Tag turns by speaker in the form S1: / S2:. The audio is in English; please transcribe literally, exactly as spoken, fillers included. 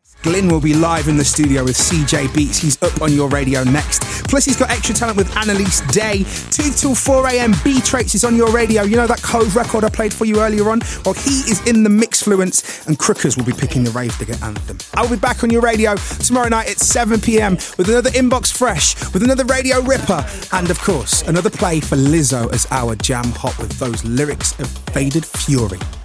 S1: Glyn will be live in the studio with C J Beats. He's up on your radio next. Plus, he's got extra talent with Annalise Day. two till four a.m. B-Traits is on your radio. You know that Cove record I played for you earlier on? Well, he is in the Mixfluence, and Crookers will be picking the Rave Digger anthem. I'll be back on your radio tomorrow night at seven p.m. with another Inbox Fresh, with another Radio Ripper, and of course, another play for Lizzo as our Jam Hot with those lyrics of Faded Fury.